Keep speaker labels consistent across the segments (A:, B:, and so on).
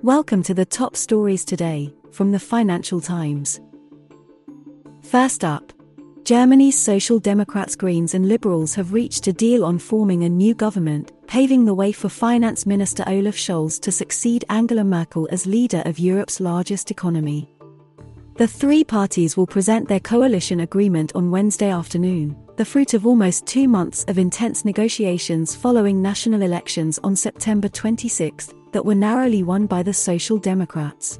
A: Welcome to the top stories today, from the Financial Times. First up, Germany's Social Democrats, Greens and Liberals have reached a deal on forming a new government, paving the way for Finance Minister Olaf Scholz to succeed Angela Merkel as leader of Europe's largest economy. The three parties will present their coalition agreement on Wednesday afternoon, the fruit of almost 2 months of intense negotiations following national elections on September 26 that were narrowly won by the Social Democrats.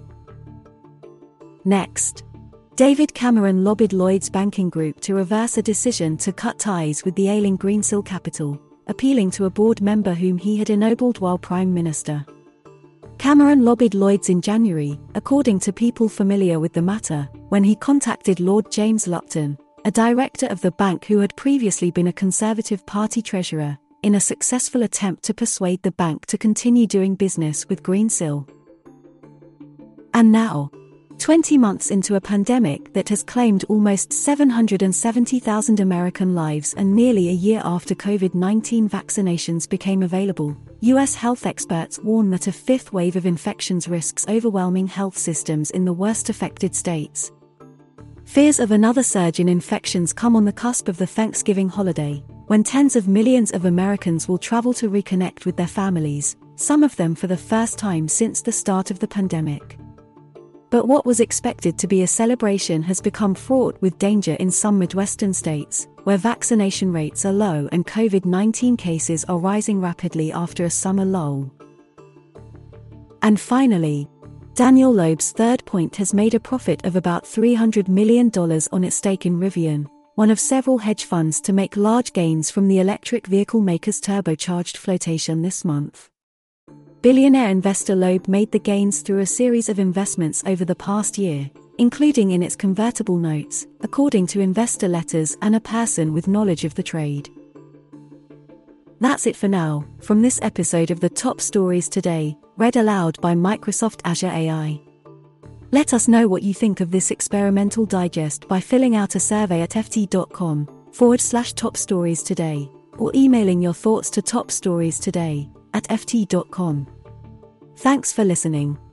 A: Next, David Cameron lobbied Lloyds Banking Group to reverse a decision to cut ties with the ailing Greensill Capital, appealing to a board member whom he had ennobled while Prime Minister. Cameron lobbied Lloyds in January, according to people familiar with the matter, when he contacted Lord James Lupton, a director of the bank who had previously been a Conservative Party treasurer, in a successful attempt to persuade the bank to continue doing business with Greensill. And now, 20 months into a pandemic that has claimed almost 770,000 American lives and nearly a year after COVID-19 vaccinations became available, U.S. health experts warn that a fifth wave of infections risks overwhelming health systems in the worst affected states. Fears of another surge in infections come on the cusp of the Thanksgiving holiday, when tens of millions of Americans will travel to reconnect with their families, some of them for the first time since the start of the pandemic. But what was expected to be a celebration has become fraught with danger in some Midwestern states, where vaccination rates are low and COVID-19 cases are rising rapidly after a summer lull. And finally, Daniel Loeb's Third Point has made a profit of about $300 million on its stake in Rivian, one of several hedge funds to make large gains from the electric vehicle maker's turbocharged flotation this month. Billionaire investor Loeb made the gains through a series of investments over the past year, including in its convertible notes, according to investor letters and a person with knowledge of the trade. That's it for now, from this episode of the Top Stories Today, read aloud by Microsoft Azure AI. Let us know what you think of this experimental digest by filling out a survey at ft.com/topstoriestoday, or emailing your thoughts to topstoriestoday@ft.com. Thanks for listening.